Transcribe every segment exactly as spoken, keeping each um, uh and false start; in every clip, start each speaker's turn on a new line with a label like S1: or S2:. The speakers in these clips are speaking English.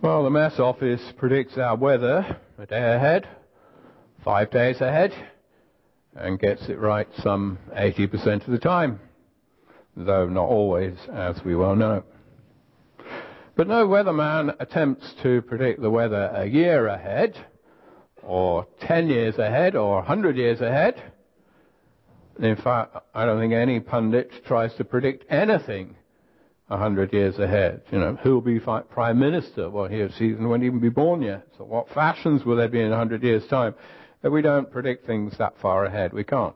S1: Well, the Met Office predicts our weather a day ahead, five days ahead, and gets it right some eighty percent of the time, though not always, as we well know. But no weatherman attempts to predict the weather a year ahead, or ten years ahead, or a hundred years ahead. In fact, I don't think any pundit tries to predict anything a hundred years ahead. You know, who will be prime minister? Well, he won't even be born yet. So what fashions will there be in a hundred years' time? But we don't predict things that far ahead. We can't.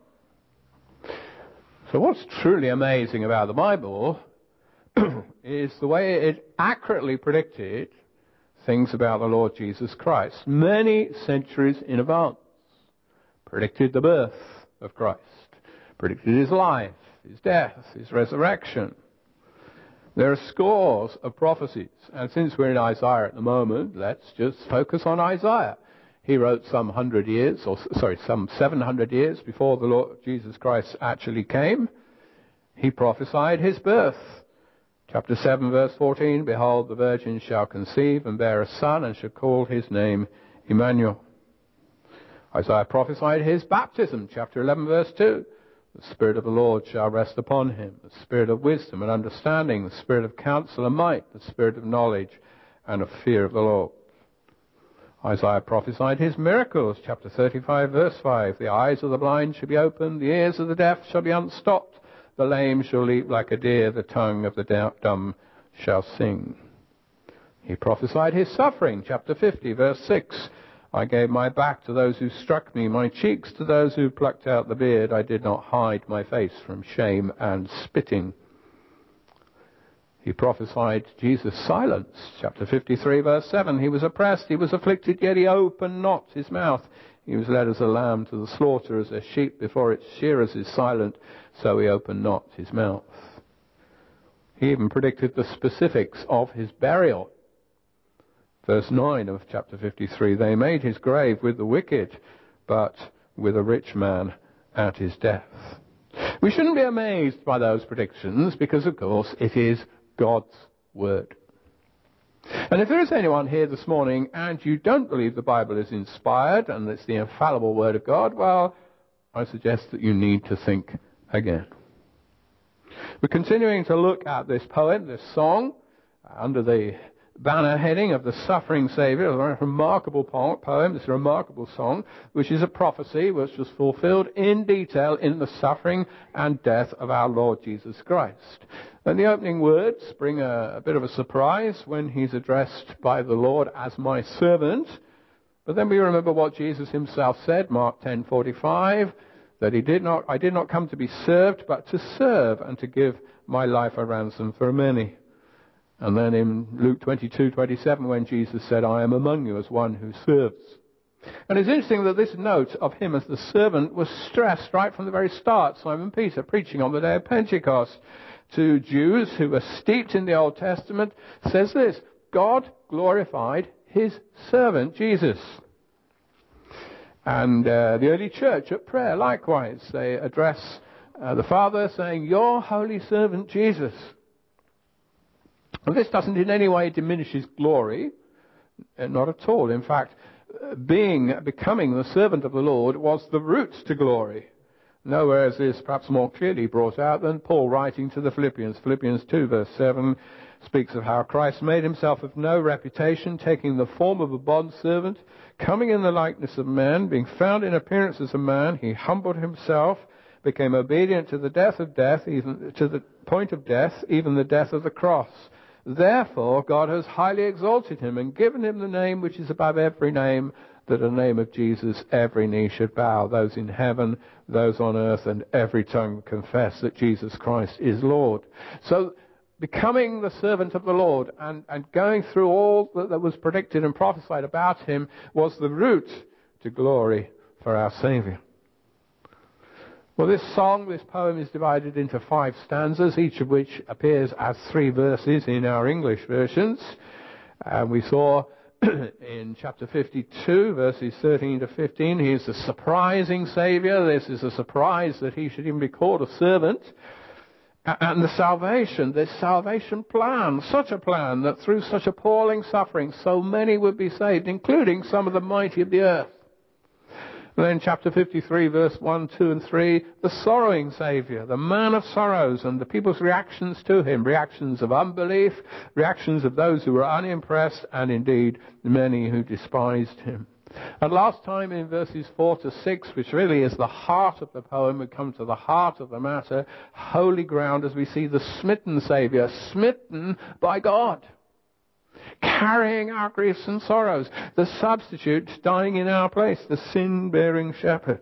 S1: So what's truly amazing about the Bible is the way it accurately predicted things about the Lord Jesus Christ. Many centuries in advance. Predicted the birth of Christ. Predicted his life, his death, his resurrection. There are scores of prophecies. And since we're in Isaiah at the moment, let's just focus on Isaiah. He wrote some hundred years, or sorry, some seven hundred years before the Lord Jesus Christ actually came. He prophesied his birth. Chapter seven, verse fourteen, Behold, the virgin shall conceive and bear a son, and shall call his name Emmanuel. Isaiah prophesied his baptism. Chapter eleven, verse two, The Spirit of the Lord shall rest upon him, the Spirit of wisdom and understanding, the Spirit of counsel and might, the Spirit of knowledge and of fear of the Lord. Isaiah prophesied his miracles. Chapter thirty-five, verse five, The eyes of the blind shall be opened, the ears of the deaf shall be unstopped, the lame shall leap like a deer, the tongue of the dumb shall sing. He prophesied his suffering. Chapter fifty, verse six, I gave my back to those who struck me, my cheeks to those who plucked out the beard. I did not hide my face from shame and spitting. He prophesied Jesus' silence. Chapter fifty-three, verse seven, He was oppressed, he was afflicted, yet he opened not his mouth. He was led as a lamb to the slaughter, as a sheep before its shearers is silent, so he opened not his mouth. He even predicted the specifics of his burial. Verse nine of chapter fifty-three, They made his grave with the wicked, but with a rich man at his death. We shouldn't be amazed by those predictions, because, of course, it is God's word. And if there is anyone here this morning and you don't believe the Bible is inspired and it's the infallible word of God, well, I suggest that you need to think again. We're continuing to look at this poem, this song, under the banner heading of the suffering Saviour, a remarkable poem, this remarkable song, which is a prophecy which was fulfilled in detail in the suffering and death of our Lord Jesus Christ. And the opening words bring a, a bit of a surprise when he's addressed by the Lord as my servant. But then we remember what Jesus himself said, Mark ten forty-five, that he did not, I did not come to be served, but to serve and to give my life a ransom for many. And then in Luke twenty-two twenty-seven, when Jesus said, I am among you as one who serves. And it's interesting that this note of him as the servant was stressed right from the very start. Simon Peter, preaching on the day of Pentecost to Jews who were steeped in the Old Testament, says this, God glorified his servant, Jesus. And uh, the early church at prayer, likewise, they address uh, the Father saying, your holy servant, Jesus. And this doesn't in any way diminish his glory, not at all. In fact, being, becoming the servant of the Lord was the route to glory. Nowhere is this perhaps more clearly brought out than Paul writing to the Philippians. Philippians two verse seven speaks of how Christ made himself of no reputation, taking the form of a bondservant, coming in the likeness of man, being found in appearance as a man, he humbled himself, became obedient to the death of death, even to the point of death, even the death of the cross. Therefore, God has highly exalted him and given him the name which is above every name, that at the name of Jesus every knee should bow, those in heaven, those on earth, and every tongue confess that Jesus Christ is Lord. So, becoming the servant of the Lord and, and going through all that, that was predicted and prophesied about him was the route to glory for our Saviour. Well, this song, this poem is divided into five stanzas, each of which appears as three verses in our English versions. And we saw in chapter fifty-two, verses thirteen to fifteen, he is the surprising Saviour. This is a surprise that he should even be called a servant. And the salvation, this salvation plan, such a plan that through such appalling suffering, so many would be saved, including some of the mighty of the earth. And then chapter fifty-three, verse one, two, and three, the sorrowing Saviour, the man of sorrows, and the people's reactions to him, reactions of unbelief, reactions of those who were unimpressed, and indeed many who despised him. And last time in verses four to six, which really is the heart of the poem, we come to the heart of the matter, holy ground, as we see the smitten Saviour, smitten by God, carrying our griefs and sorrows, the substitute dying in our place, the sin-bearing shepherd.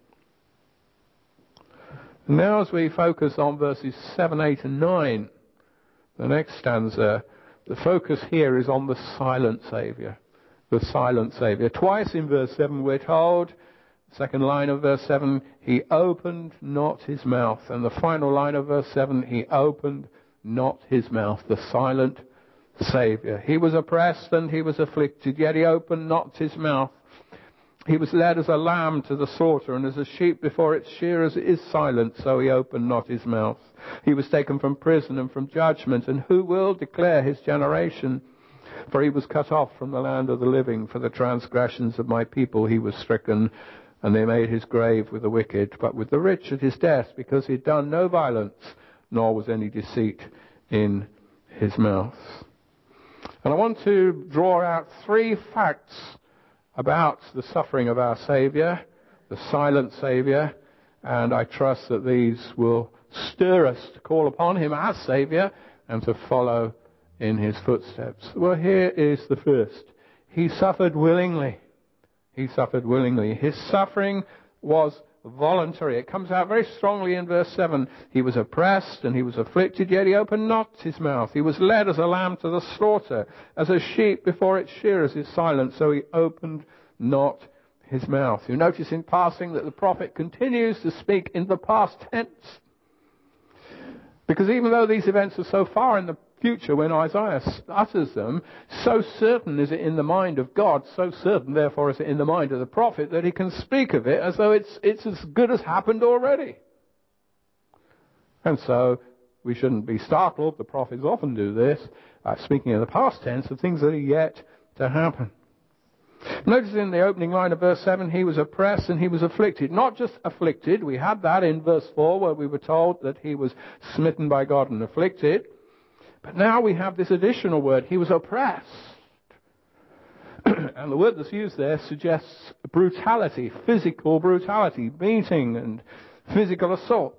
S1: And now as we focus on verses seven, eight and nine, the next stanza, the focus here is on the silent Saviour. The silent Saviour. Twice in verse seven we're told, second line of verse seven, he opened not his mouth. And the final line of verse seven, he opened not his mouth. The silent Saviour. He was oppressed and he was afflicted, yet he opened not his mouth. He was led as a lamb to the slaughter, and as a sheep before its shearers is silent, so he opened not his mouth. He was taken from prison and from judgment, and who will declare his generation? For he was cut off from the land of the living. For the transgressions of my people he was stricken, and they made his grave with the wicked, but with the rich at his death, because he had done no violence, nor was any deceit in his mouth. And I want to draw out three facts about the suffering of our Saviour, the silent Saviour, and I trust that these will stir us to call upon him as Saviour and to follow in his footsteps. Well, here is the first. He suffered willingly. He suffered willingly. His suffering was voluntary. It comes out very strongly in verse seven. He was oppressed and he was afflicted, yet he opened not his mouth. He was led as a lamb to the slaughter. As a sheep before its shearers is silent, so he opened not his mouth. You notice in passing that the prophet continues to speak in the past tense. Because even though these events are so far in the future when Isaiah utters them, so certain is it in the mind of God, so certain therefore is it in the mind of the prophet, that he can speak of it as though it's, it's as good as happened already. And so we shouldn't be startled, the prophets often do this, uh, speaking in the past tense of things that are yet to happen. Notice in the opening line of verse seven, he was oppressed and he was afflicted. Not just afflicted, we had that in verse four where we were told that he was smitten by God and afflicted. But now we have this additional word, he was oppressed. And the word that's used there suggests brutality, physical brutality, beating and physical assault.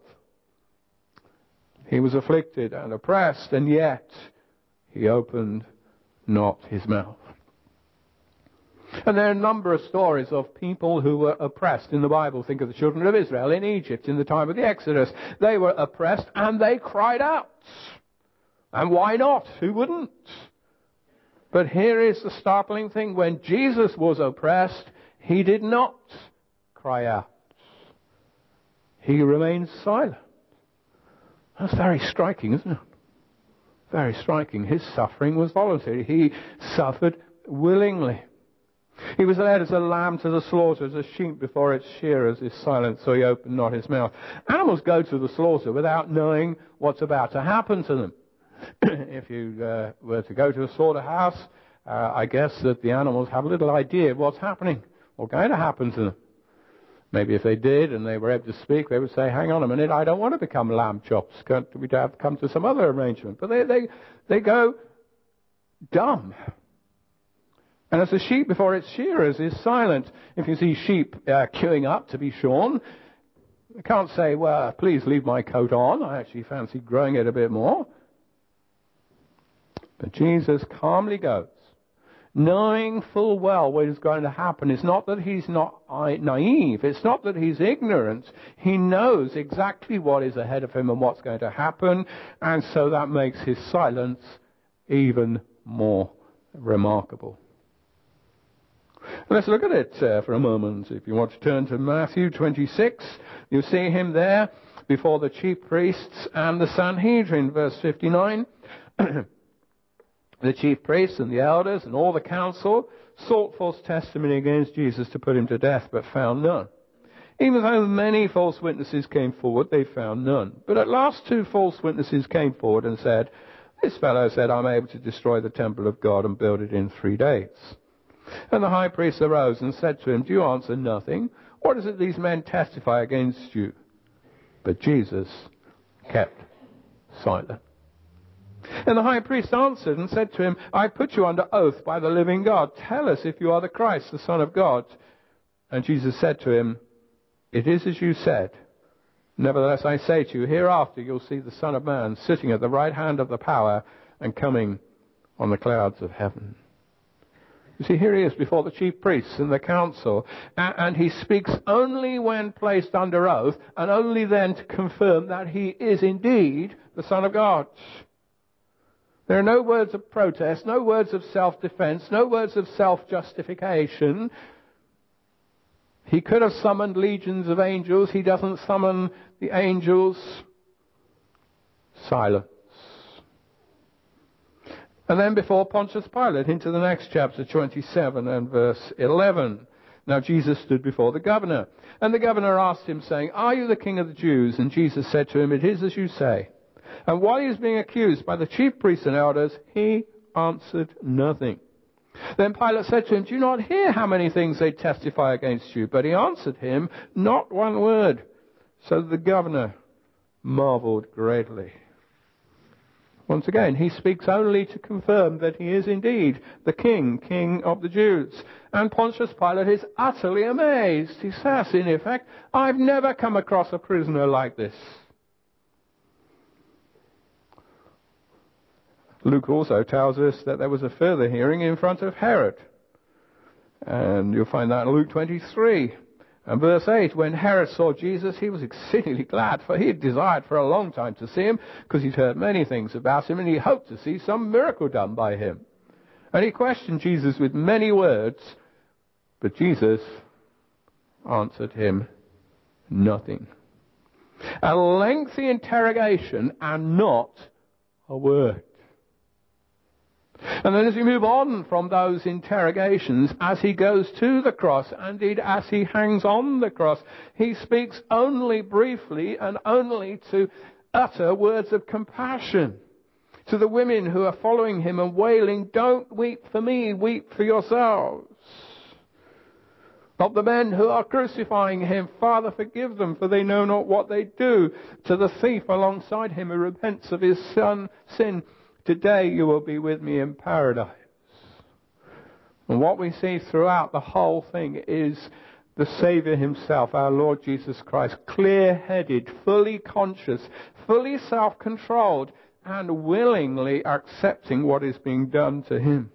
S1: He was afflicted and oppressed, and yet he opened not his mouth. And there are a number of stories of people who were oppressed in the Bible. Think of the children of Israel in Egypt in the time of the Exodus. They were oppressed and they cried out. And why not? Who wouldn't? But here is the startling thing. When Jesus was oppressed, he did not cry out. He remained silent. That's very striking, isn't it? Very striking. His suffering was voluntary. He suffered willingly. He was led as a lamb to the slaughter, as a sheep before its shearers is silent, so he opened not his mouth. Animals go to the slaughter without knowing what's about to happen to them. If you uh, were to go to a slaughterhouse, uh, I guess that the animals have a little idea of what's happening, what's going to happen to them. Maybe if they did and they were able to speak, they would say, hang on a minute, I don't want to become lamb chops. We'd have to come to some other arrangement. But they, they, they go dumb. And as a sheep before its shearers is silent. If you see sheep uh, queuing up to be shorn, they can't say, well, please leave my coat on. I actually fancy growing it a bit more. But Jesus calmly goes, knowing full well what is going to happen. It's not that he's not naive. It's not that he's ignorant. He knows exactly what is ahead of him and what's going to happen. And so that makes his silence even more remarkable. Let's look at it uh, for a moment. If you want to turn to Matthew twenty-six, you see him there before the chief priests and the Sanhedrin, verse fifty-nine. The chief priests and the elders and all the council sought false testimony against Jesus to put him to death, but found none. Even though many false witnesses came forward, they found none. But at last two false witnesses came forward and said, "This fellow said, I'm able to destroy the temple of God and build it in three days." And the high priest arose and said to him, "Do you answer nothing? What is it these men testify against you?" But Jesus kept silent. And the high priest answered and said to him, "I put you under oath by the living God. Tell us if you are the Christ, the Son of God." And Jesus said to him, "It is as you said. Nevertheless, I say to you, hereafter you'll see the Son of Man sitting at the right hand of the power and coming on the clouds of heaven." You see, here he is before the chief priests and the council, and he speaks only when placed under oath, and only then to confirm that he is indeed the Son of God. There are no words of protest, no words of self-defense, no words of self-justification. He could have summoned legions of angels. He doesn't summon the angels. Silence. And then before Pontius Pilate, into the next chapter, twenty-seven and verse eleven. Now Jesus stood before the governor. And the governor asked him, saying, "Are you the king of the Jews?" And Jesus said to him, "It is as you say." And while he was being accused by the chief priests and elders, he answered nothing. Then Pilate said to him, "Do you not hear how many things they testify against you?" But he answered him, "Not one word." So the governor marveled greatly. Once again, he speaks only to confirm that he is indeed the king, king of the Jews. And Pontius Pilate is utterly amazed. He says, in effect, "I've never come across a prisoner like this." Luke also tells us that there was a further hearing in front of Herod. And you'll find that in Luke twenty-three. And verse eight, when Herod saw Jesus, he was exceedingly glad, for he had desired for a long time to see him, because he'd heard many things about him, and he hoped to see some miracle done by him. And he questioned Jesus with many words, but Jesus answered him nothing. A lengthy interrogation and not a word. And then as we move on from those interrogations, as he goes to the cross, and indeed as he hangs on the cross, he speaks only briefly and only to utter words of compassion to the women who are following him and wailing, "Don't weep for me, weep for yourselves." Of the men who are crucifying him, "Father, forgive them, for they know not what they do." To the thief alongside him who repents of his son, sin, "Today you will be with me in paradise." And what we see throughout the whole thing is the Saviour himself, our Lord Jesus Christ, clear-headed, fully conscious, fully self-controlled, and willingly accepting what is being done to him.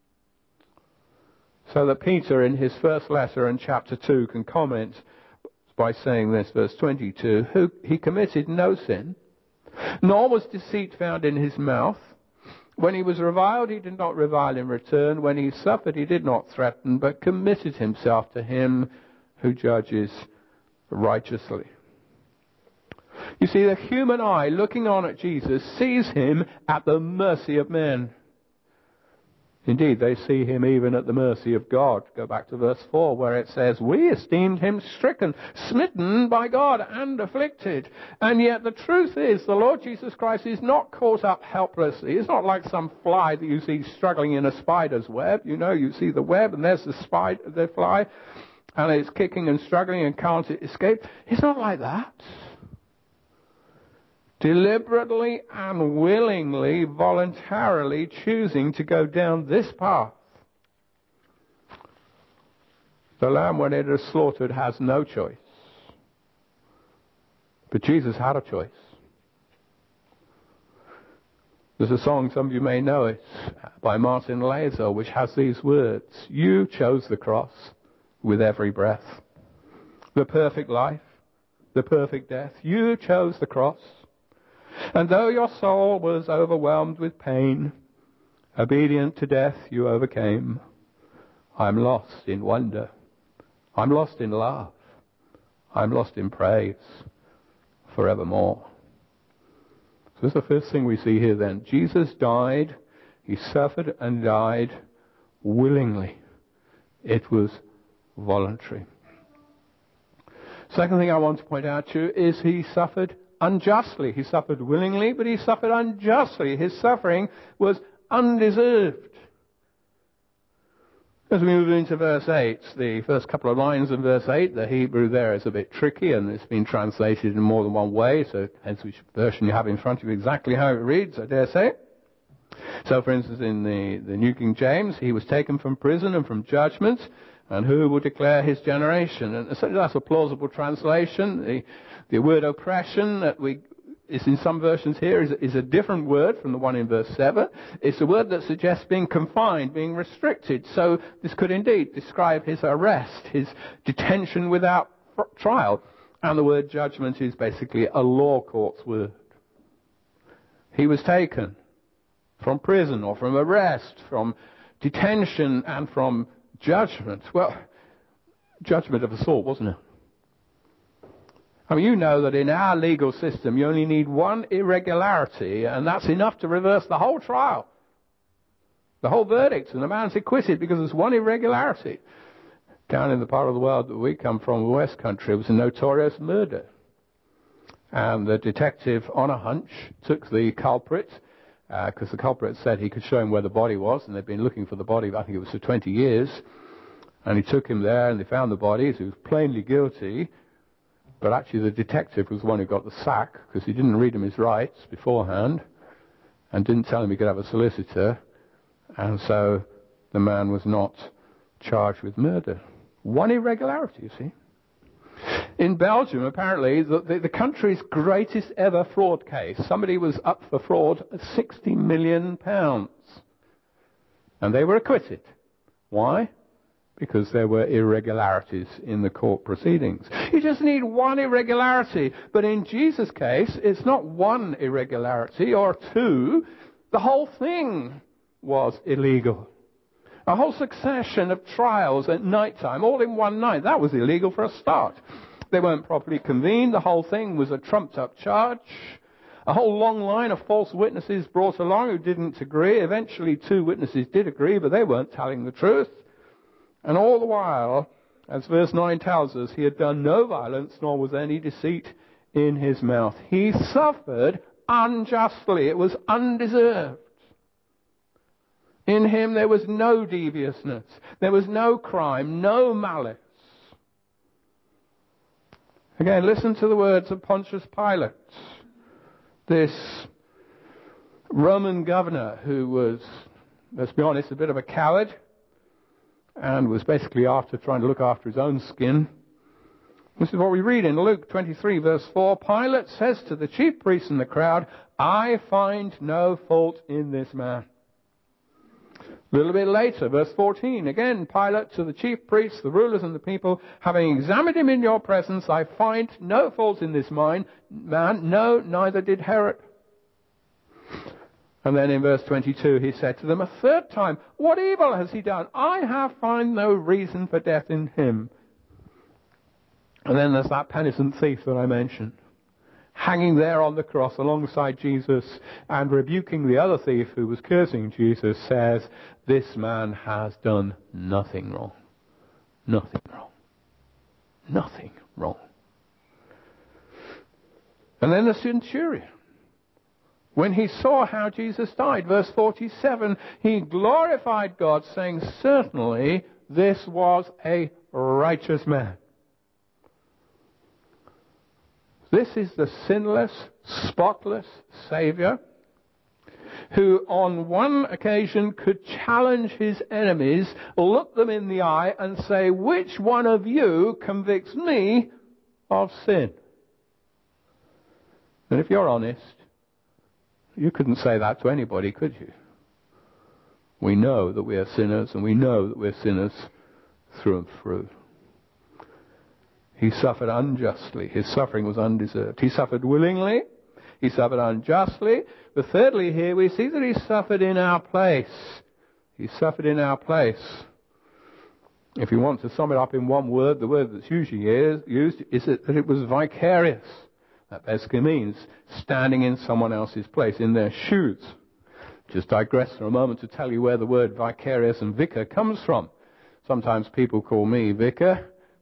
S1: So that Peter, in his first letter in chapter two, can comment by saying this, verse twenty-two, "Who he committed no sin, nor was deceit found in his mouth. When he was reviled, he did not revile in return. When he suffered, he did not threaten, but committed himself to him who judges righteously." You see, the human eye looking on at Jesus sees him at the mercy of men. Indeed, they see him even at the mercy of God. Go back to verse four, where it says, "We esteemed him stricken, smitten by God, and afflicted." And yet the truth is, the Lord Jesus Christ is not caught up helplessly. He's not like some fly that you see struggling in a spider's web. You know, you see the web, and there's the spider, the fly, and it's kicking and struggling and can't escape. He's not like that. Deliberately and willingly, voluntarily choosing to go down this path. The lamb, when it is slaughtered, has no choice. But Jesus had a choice. There's a song, some of you may know it, by Martin Lazer, which has these words: "You chose the cross with every breath. The perfect life, the perfect death. You chose the cross. And though your soul was overwhelmed with pain, obedient to death you overcame. I'm lost in wonder. I'm lost in love. I'm lost in praise forevermore." So this is the first thing we see here then. Jesus died. He suffered and died willingly. It was voluntary. Second thing I want to point out to you is he suffered unjustly. He suffered willingly, but he suffered unjustly. His suffering was undeserved. As we move into verse eight, the first couple of lines of verse eight, the Hebrew there is a bit tricky and it's been translated in more than one way, so hence which version you have in front of you exactly how it reads, I dare say. So, for instance, in the, the New King James, he was taken from prison and from judgment, and who will declare his generation? And so that's a plausible translation. The, the word oppression that we is in some versions here is, is a different word from the one in verse seven. It's a word that suggests being confined, being restricted. So this could indeed describe his arrest, his detention without trial. And the word judgment is basically a law court's word. He was taken from prison or from arrest, from detention and from judgment. Well, judgment of a sort, wasn't it? I mean, you know that in our legal system you only need one irregularity and that's enough to reverse the whole trial, the whole verdict, and the man's acquitted because there's one irregularity. Down in the part of the world that we come from, the West Country, it was a notorious murder. And the detective, on a hunch, took the culprit, because uh, the culprit said he could show him where the body was, and they'd been looking for the body, I think it was for twenty years. And he took him there, and they found the body, so he was plainly guilty. But actually the detective was the one who got the sack, because he didn't read him his rights beforehand, and didn't tell him he could have a solicitor. And so the man was not charged with murder. One irregularity, you see. In Belgium, apparently, the, the, the country's greatest ever fraud case, somebody was up for fraud at sixty million pounds. And they were acquitted. Why? Because there were irregularities in the court proceedings. You just need one irregularity. But in Jesus' case, it's not one irregularity or two. The whole thing was illegal. A whole succession of trials at night time, all in one night. That was illegal for a start. They weren't properly convened. The whole thing was a trumped-up charge. A whole long line of false witnesses brought along who didn't agree. Eventually, two witnesses did agree, but they weren't telling the truth. And all the while, as verse nine tells us, he had done no violence, nor was any deceit in his mouth. He suffered unjustly. It was undeserved. In him there was no deviousness. There was no crime, no malice. Again, listen to the words of Pontius Pilate, this Roman governor who was, let's be honest, a bit of a coward, and was basically after trying to look after his own skin. This is what we read in Luke twenty-three, verse four. Pilate says to the chief priests and the crowd, I find no fault in this man. A little bit later, verse fourteen, again, Pilate to the chief priests, the rulers and the people, having examined him in your presence, I find no fault in this man. No, neither did Herod. And then in verse twenty-two, he said to them a third time, what evil has he done? I have found no reason for death in him. And then there's that penitent thief that I mentioned, hanging there on the cross alongside Jesus and rebuking the other thief who was cursing Jesus, says, this man has done nothing wrong. Nothing wrong. Nothing wrong. And then the centurion, when he saw how Jesus died, verse forty-seven, he glorified God, saying, certainly this was a righteous man. This is the sinless, spotless Savior who on one occasion could challenge his enemies, look them in the eye and say, which one of you convicts me of sin? And if you're honest, you couldn't say that to anybody, could you? We know that we are sinners, and we know that we're sinners through and through. He suffered unjustly. His suffering was undeserved. He suffered willingly. He suffered unjustly. But thirdly here we see that he suffered in our place. He suffered in our place. If you want to sum it up in one word, the word that's usually used is that it was vicarious. That basically means standing in someone else's place, in their shoes. Just digress for a moment to tell you where the word vicarious and vicar comes from. Sometimes people call me vicar.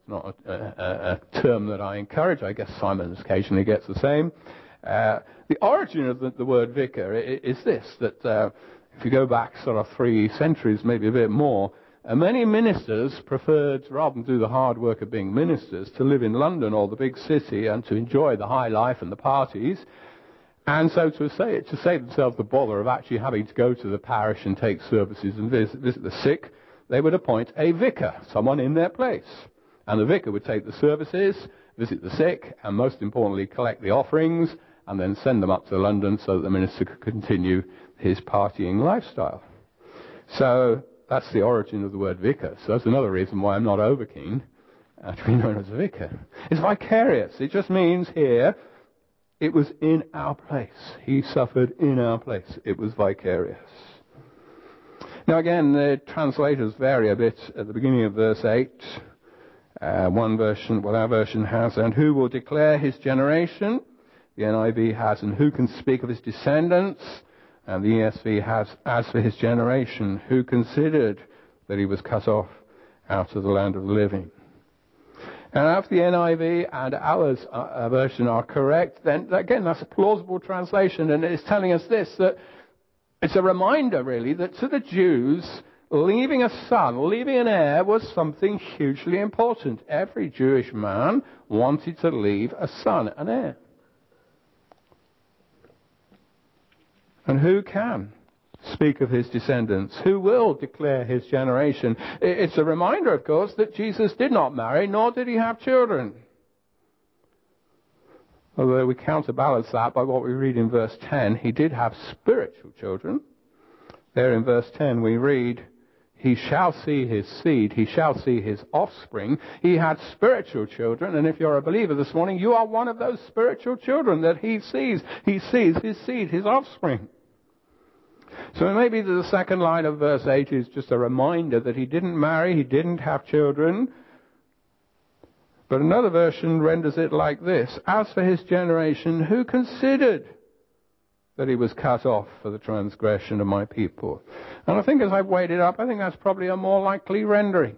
S1: It's not a, a, a term that I encourage. I guess Simon occasionally gets the same. Uh, the origin of the, the word vicar is this, that uh, if you go back sort of three centuries, maybe a bit more, uh, many ministers preferred, rather than do the hard work of being ministers, to live in London or the big city and to enjoy the high life and the parties. And so to, say, to save themselves the bother of actually having to go to the parish and take services and visit, visit the sick, they would appoint a vicar, someone in their place. And the vicar would take the services, visit the sick, and most importantly, collect the offerings, and then send them up to London so that the minister could continue his partying lifestyle. So that's the origin of the word vicar. So that's another reason why I'm not over keen uh, to be known as a vicar. It's vicarious. It just means here, it was in our place. He suffered in our place. It was vicarious. Now again, the translators vary a bit at the beginning of verse eight. Uh, one version, well our version has, and who will declare his generation? The N I V has, and who can speak of his descendants? And the E S V has, as for his generation, who considered that he was cut off out of the land of the living? And if the N I V and ours uh, version are correct, then again, that's a plausible translation, and it's telling us this, that it's a reminder, really, that to the Jews, leaving a son, leaving an heir, was something hugely important. Every Jewish man wanted to leave a son, an heir. And who can speak of his descendants? Who will declare his generation? It's a reminder, of course, that Jesus did not marry, nor did he have children. Although we counterbalance that by what we read in verse ten, he did have spiritual children. There in verse ten we read, he shall see his seed, he shall see his offspring. He had spiritual children, and if you're a believer this morning, you are one of those spiritual children that he sees. He sees his seed, his offspring. So maybe the second line of verse eight is just a reminder that he didn't marry, he didn't have children. But another version renders it like this: as for his generation, who considered that he was cut off for the transgression of my people? And I think as I've weighed it up, I think that's probably a more likely rendering.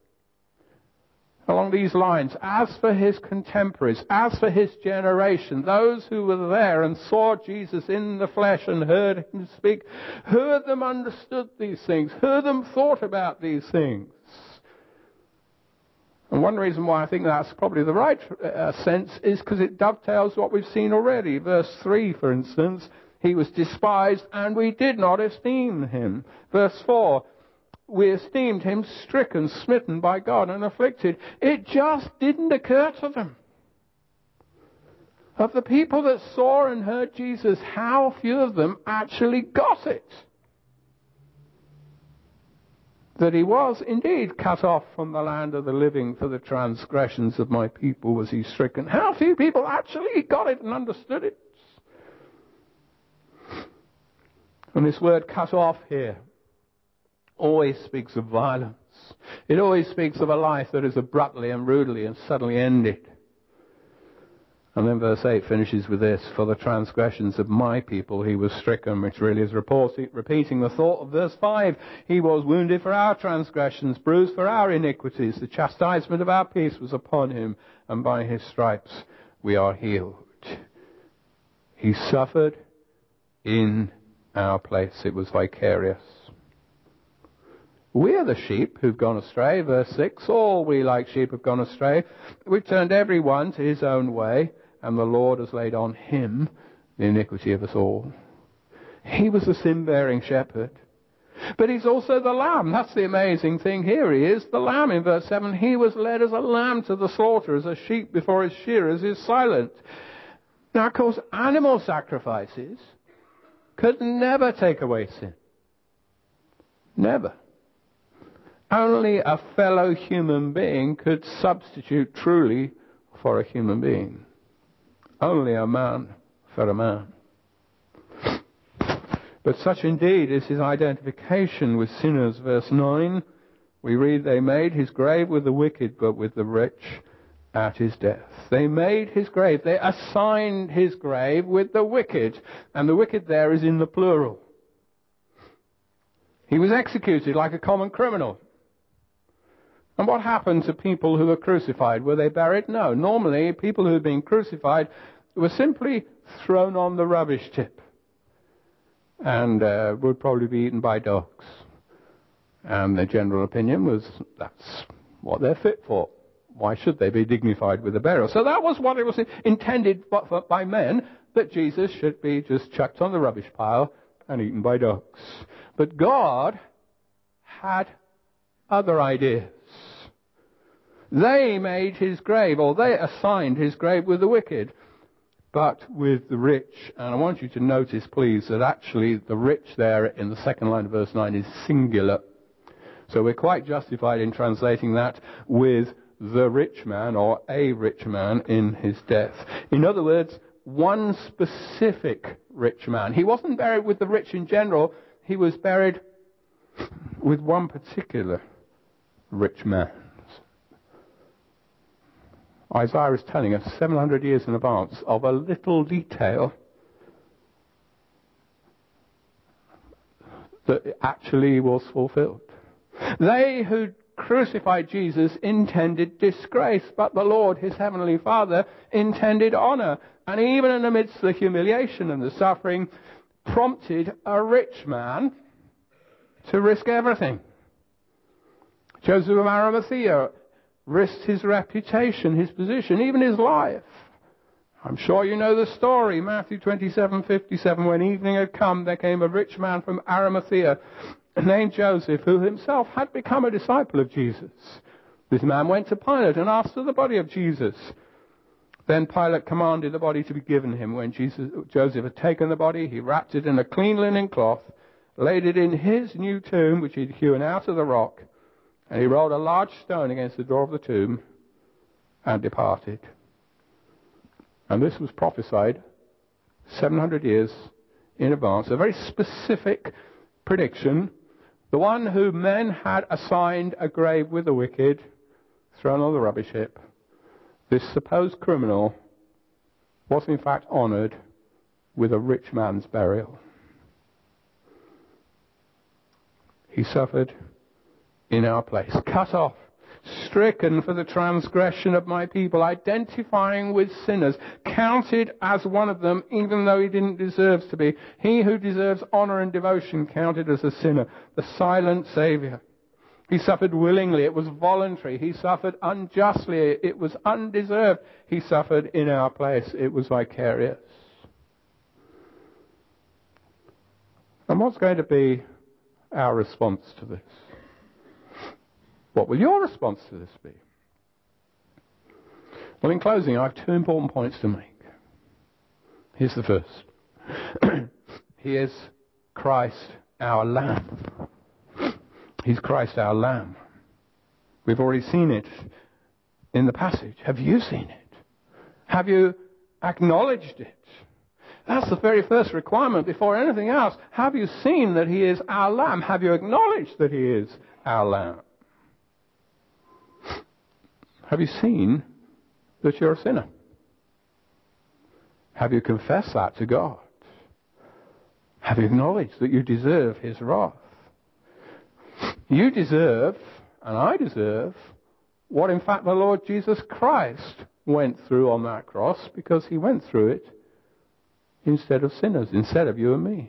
S1: Along these lines, as for his contemporaries, as for his generation, those who were there and saw Jesus in the flesh and heard him speak, heard them understood these things, heard them thought about these things. And one reason why I think that's probably the right uh, sense is because it dovetails what we've seen already. Verse three, for instance, he was despised and we did not esteem him. Verse four, we esteemed him stricken, smitten by God and afflicted. It just didn't occur to them. Of the people that saw and heard Jesus, how few of them actually got it? That he was indeed cut off from the land of the living for the transgressions of my people was he stricken. How few people actually got it and understood it? And this word cut off here always speaks of violence. It always speaks of a life that is abruptly and rudely and suddenly ended. And then verse eight finishes with this: for the transgressions of my people he was stricken, which really is repeating the thought of verse five. He was wounded for our transgressions, bruised for our iniquities. The chastisement of our peace was upon him, and by his stripes we are healed. He suffered in our place. It was vicarious. We are the sheep who've gone astray, verse six. All we like sheep have gone astray. We've turned every one to his own way, and the Lord has laid on him the iniquity of us all. He was the sin-bearing shepherd. But he's also the lamb. That's the amazing thing here. He is the lamb in verse seven. He was led as a lamb to the slaughter, as a sheep before his shearers is silent. Now, of course, animal sacrifices could never take away sin. Never. Only a fellow human being could substitute truly for a human being. Only a man for a man. But such indeed is his identification with sinners. Verse nine, we read, they made his grave with the wicked, but with the rich at his death. They made his grave. They assigned his grave with the wicked. And the wicked there is in the plural. He was executed like a common criminal. And what happened to people who were crucified? Were they buried? No. Normally, people who had been crucified were simply thrown on the rubbish tip and uh, would probably be eaten by dogs. And the general opinion was that's what they're fit for. Why should they be dignified with a burial? So that was what it was intended by men, that Jesus should be just chucked on the rubbish pile and eaten by dogs. But God had other ideas. They made his grave, or they assigned his grave with the wicked, but with the rich. And I want you to notice, please, that actually the rich there in the second line of verse nine is singular. So we're quite justified in translating that with the rich man, or a rich man in his death. In other words, one specific rich man. He wasn't buried with the rich in general. He was buried with one particular rich man. Isaiah is telling us seven hundred years in advance of a little detail that actually was fulfilled. They who crucified Jesus intended disgrace, but the Lord, his heavenly Father, intended honor. And even in the midst of the humiliation and the suffering, prompted a rich man to risk everything. Joseph of Arimathea risked his reputation, his position, even his life. I'm sure you know the story, Matthew twenty-seven fifty-seven. When evening had come, there came a rich man from Arimathea named Joseph, who himself had become a disciple of Jesus. This man went to Pilate and asked for the body of Jesus. Then Pilate commanded the body to be given him. When Jesus, Joseph had taken the body, he wrapped it in a clean linen cloth, laid it in his new tomb, which he'd hewn out of the rock, and he rolled a large stone against the door of the tomb and departed. And this was prophesied seven hundred years in advance, a very specific prediction. The one whom men had assigned a grave with the wicked, thrown on the rubbish heap, this supposed criminal was in fact honored with a rich man's burial. He suffered in our place, cut off, stricken for the transgression of my people, identifying with sinners, counted as one of them, even though he didn't deserve to be. He who deserves honor and devotion counted as a sinner, the silent Savior. He suffered willingly. It was voluntary. He suffered unjustly. It was undeserved. He suffered in our place. It was vicarious. And what's going to be our response to this? What will your response to this be? Well, in closing, I have two important points to make. Here's the first. He is Christ our Lamb. He's Christ our Lamb. We've already seen it in the passage. Have you seen it? Have you acknowledged it? That's the very first requirement before anything else. Have you seen that he is our Lamb? Have you acknowledged that he is our Lamb? Have you seen that you're a sinner? Have you confessed that to God? Have you acknowledged that you deserve his wrath? You deserve, and I deserve, what in fact the Lord Jesus Christ went through on that cross, because he went through it instead of sinners, instead of you and me.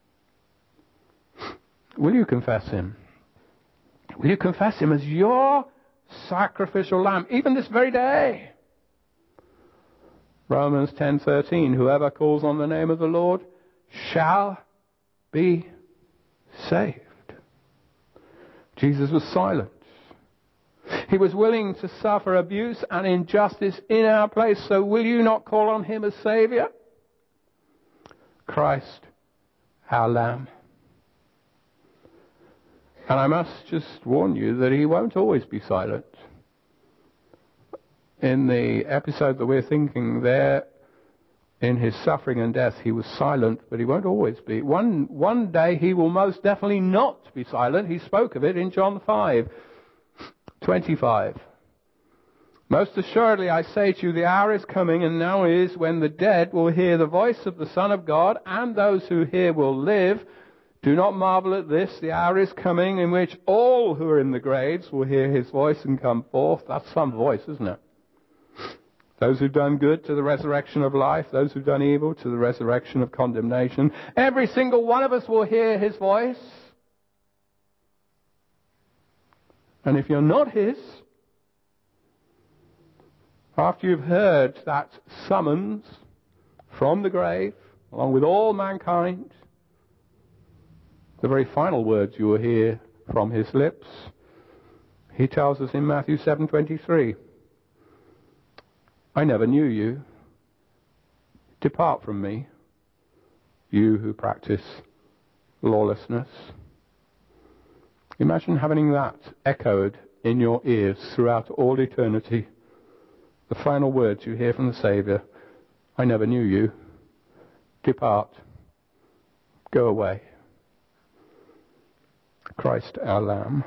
S1: Will you confess him? Will you confess him as your sacrificial lamb, even this very day? Romans ten thirteen, whoever calls on the name of the Lord shall be saved. Jesus was silent. He was willing to suffer abuse and injustice in our place, so will you not call on him as Saviour? Christ, our Lamb. And I must just warn you that he won't always be silent. In the episode that we're thinking there, in his suffering and death, he was silent, but he won't always be. One, one day he will most definitely not be silent. He spoke of it in John five twenty-five. Most assuredly I say to you, the hour is coming, and now is, when the dead will hear the voice of the Son of God, and those who hear will live. Do not marvel at this. The hour is coming in which all who are in the graves will hear his voice and come forth. That's some voice, isn't it? Those who've done good to the resurrection of life. Those who've done evil to the resurrection of condemnation. Every single one of us will hear his voice. And if you're not his, after you've heard that summons from the grave, along with all mankind, the very final words you will hear from his lips, he tells us in Matthew seven twenty-three, I never knew you. Depart from me, you who practice lawlessness. Imagine having that echoed in your ears throughout all eternity. The final words you hear from the Saviour, I never knew you. Depart. Go away. Christ our Lamb.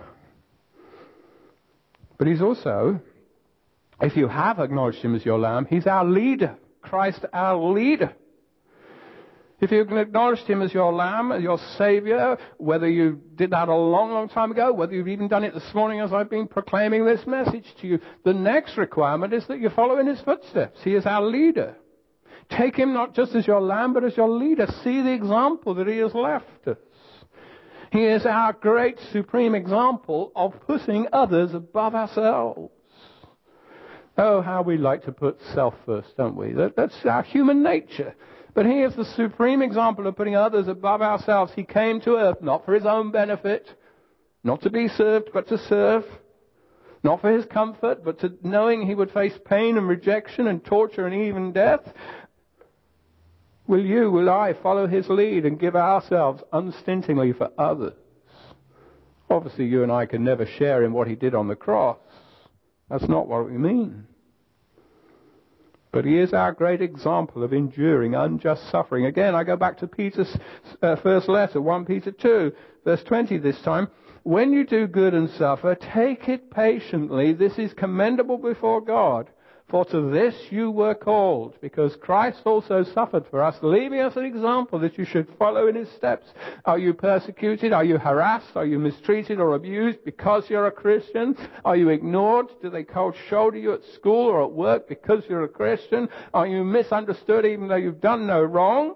S1: But he's also, if you have acknowledged him as your Lamb, he's our leader. Christ our leader. If you've acknowledged him as your Lamb, as your Saviour, whether you did that a long, long time ago, whether you've even done it this morning as I've been proclaiming this message to you, the next requirement is that you follow in his footsteps. He is our leader. Take him not just as your Lamb, but as your leader. See the example that he has left us. He is our great supreme example of putting others above ourselves. Oh, how we like to put self first, don't we? That, that's our human nature. But he is the supreme example of putting others above ourselves. He came to earth not for his own benefit, not to be served, but to serve. Not for his comfort, but to knowing he would face pain and rejection and torture and even death. Will you, will I follow his lead and give ourselves unstintingly for others? Obviously, you and I can never share in what he did on the cross. That's not what we mean. But he is our great example of enduring unjust suffering. Again, I go back to Peter's uh, first letter, First Peter two, verse twenty this time. When you do good and suffer, take it patiently. This is commendable before God. For to this you were called, because Christ also suffered for us, leaving us an example that you should follow in his steps. Are you persecuted? Are you harassed? Are you mistreated or abused because you're a Christian? Are you ignored? Do they cold shoulder you at school or at work because you're a Christian? Are you misunderstood even though you've done no wrong?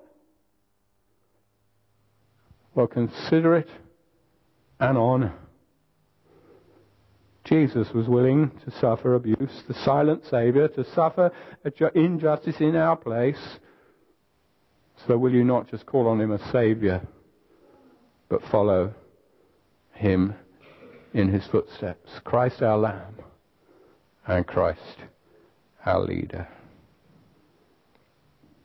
S1: Well, consider it an honor. Jesus was willing to suffer abuse, the silent Saviour, to suffer injustice in our place. So will you not just call on him as Saviour, but follow him in his footsteps? Christ our Lamb and Christ our Leader.